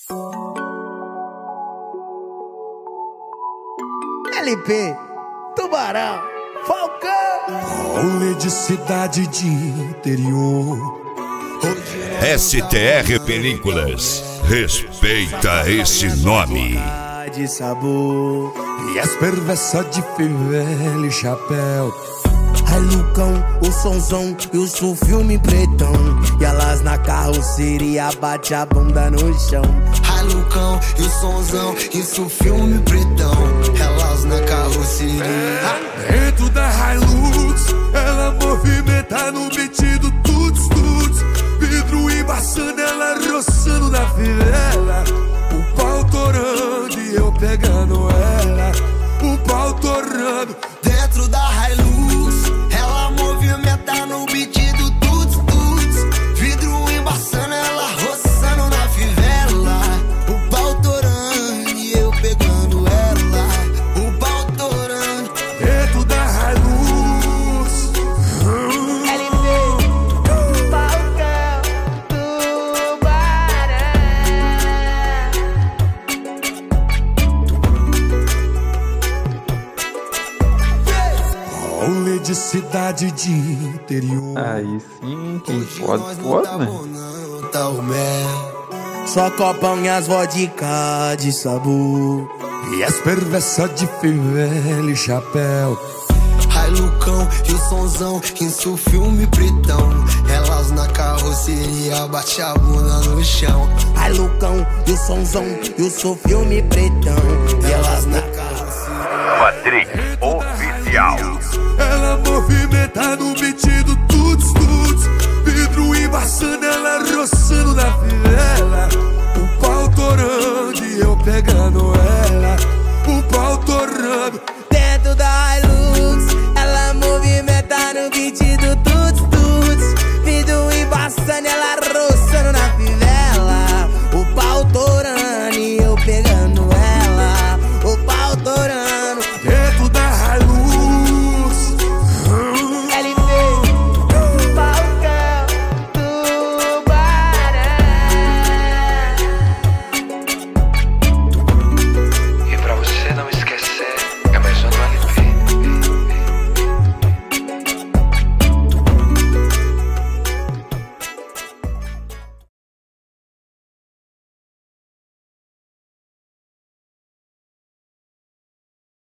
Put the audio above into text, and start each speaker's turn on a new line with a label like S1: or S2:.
S1: LP, Tubarão, Falcão.
S2: Rolê de cidade de interior.
S3: STR Películas, respeita esse nome.
S1: De sabor.
S2: E as perversas de fivela e chapéu.
S1: Ai, Lucão, o sonzão e o filme pretão. E elas na carroceria bate a bunda no chão.
S4: Ai, Lucão, e o sonzão, isso filme pretão. Elas na carroceria.
S2: Dentro da Hilux, ela movimenta no beat do tuts tuts. Vidro embaçando, ela roçando na fivela. O pau torando e eu pegando ela. O pau torando.
S4: Dentro da Hilux, ela movimenta no beat do tuts tuts. Vidro embaçando, ela roçando na fivela. O pau torando e eu pegando ela. O pau torando.
S2: Dentro da Hilux.
S1: LP, Falcão, Tubarão.
S2: Rolê de cidade de interior.
S5: Aí sim, quem pode, pode, né?
S4: Tá o mel.
S1: Só copão e as vodka de sabor.
S2: E as perversas de fivela e chapéu.
S4: Ai, Lucão, e o sonzão, isso filme pretão. Elas na carroceria bate a bunda no chão.
S1: Ai, Lucão, e o sonzão e o filme pretão. E elas na carroceria.
S3: Patrick Oficial.
S2: Ela movimenta no beat do